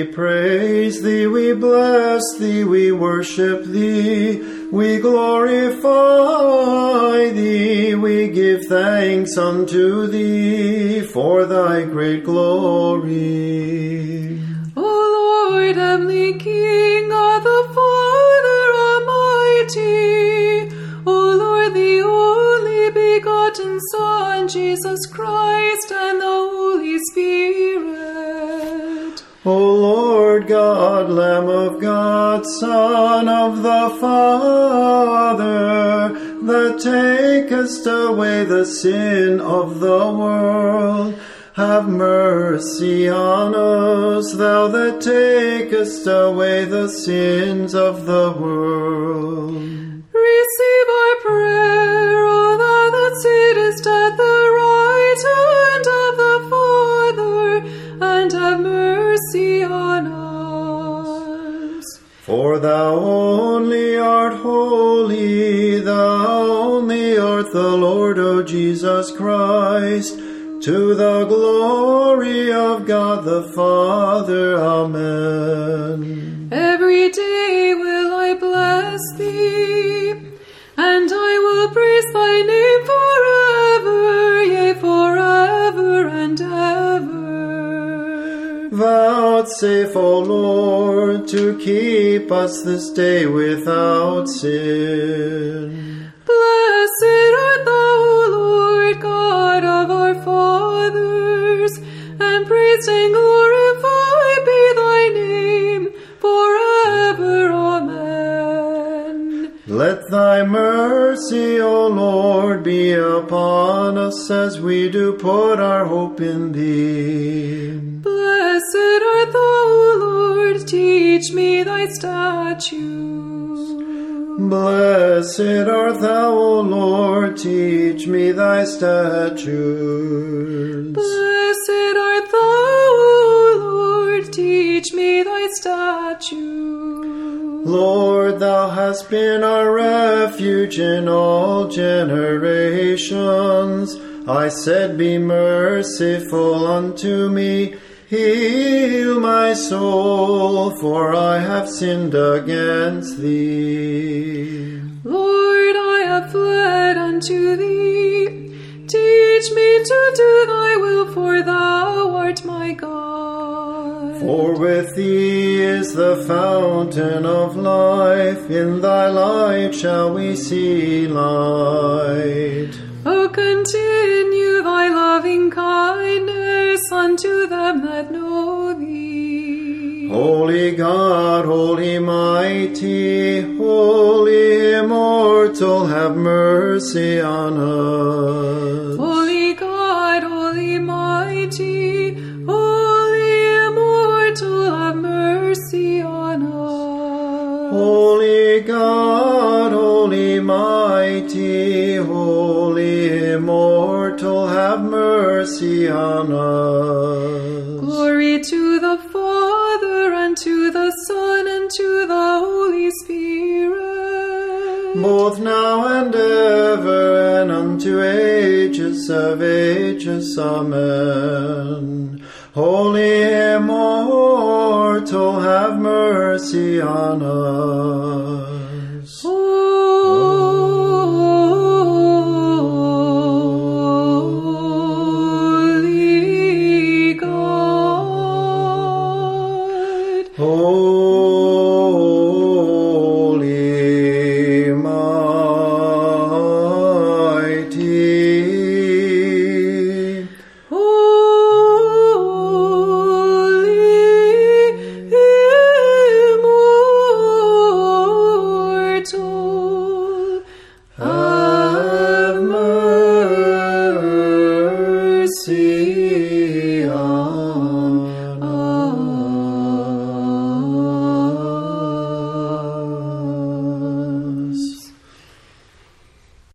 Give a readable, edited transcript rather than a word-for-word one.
we praise thee, we bless thee, we worship thee, we glorify thee, we give thanks unto thee for thy great glory. O Lord, heavenly King, God the Father Almighty, O Lord, the only begotten Son, Jesus Christ, and the Holy Spirit. O Lord God, Lamb of God, Son of the Father, that takest away the sin of the world, have mercy on us, thou that takest away the sins of the world. Receive our prayer, O thou that sittest at the right hand of the Father, and have mercy on us. For thou only art holy, thou only art the Lord, O Jesus Christ, to the glory of God the Father. Amen. Every day will I bless thee, and I will praise thy name forever, yea, forever and ever. Vouchsafe, O Lord, to keep us this day without sin. Blessed art thou, O Lord, God of our fathers, and praised and glorified be thy name forever. Amen. Let thy mercy, O Lord, be upon us as we do put our hope in thee. Blessed art thou, O Lord, teach me thy statutes. Blessed art thou, O Lord, teach me thy statutes. Blessed art thou, O Lord, teach me thy statutes. Lord, thou hast been our refuge in all generations. I said, be merciful unto me. Heal my soul, for I have sinned against thee. Lord, I have fled unto thee. Teach me to do thy will, for thou art my God. For with thee is the fountain of life. In thy light shall we see light. O continue thy loving kindness unto them that know thee. Holy God, holy mighty, holy immortal, have mercy on us. Holy God, holy mighty, holy immortal, have mercy on us. Holy God, holy mighty, holy immortal, have mercy on us. Glory to the Father, and to the Son, and to the Holy Spirit. Both now and ever, and unto ages of ages. Amen. Holy immortal, have mercy on us.